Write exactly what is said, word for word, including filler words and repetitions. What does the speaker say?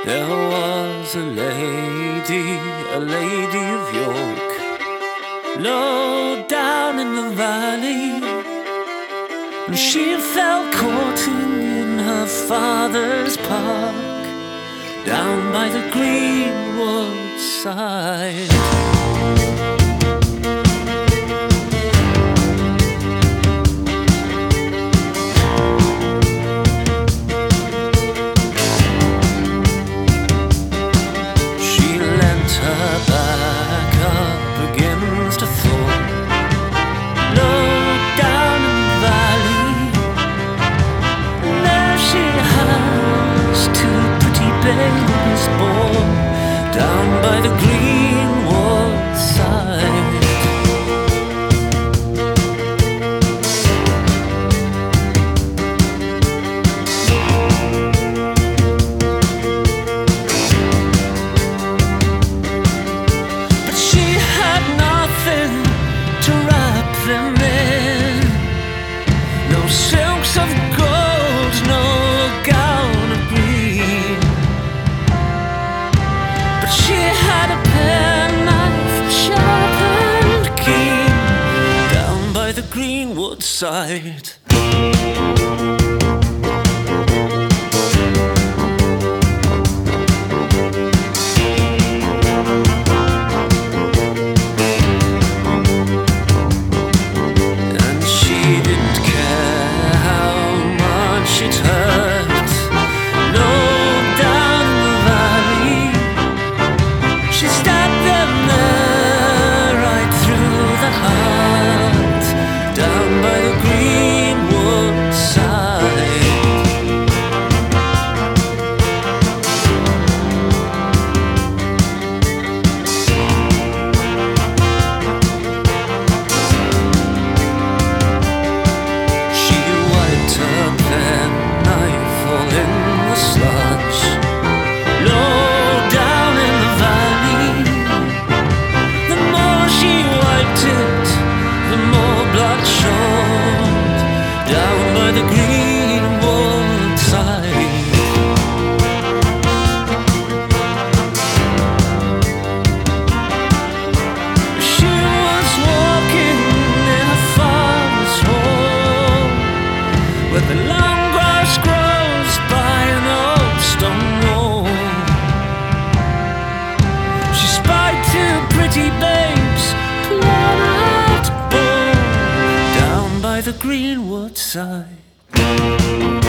There was a lady, a lady of York, low down in the valley, and she fell courting in her father's park, down by the greenwood side. Her back up against a thorn, low down in the valley, and there she has two pretty babies born, down by the greenwood side. Silks of gold, no gown of green, but she had a penknife sharp and keen, down by the greenwood side. The long grass grows by an old stone wall. She spied two pretty babes playing at ball, down by the greenwood side.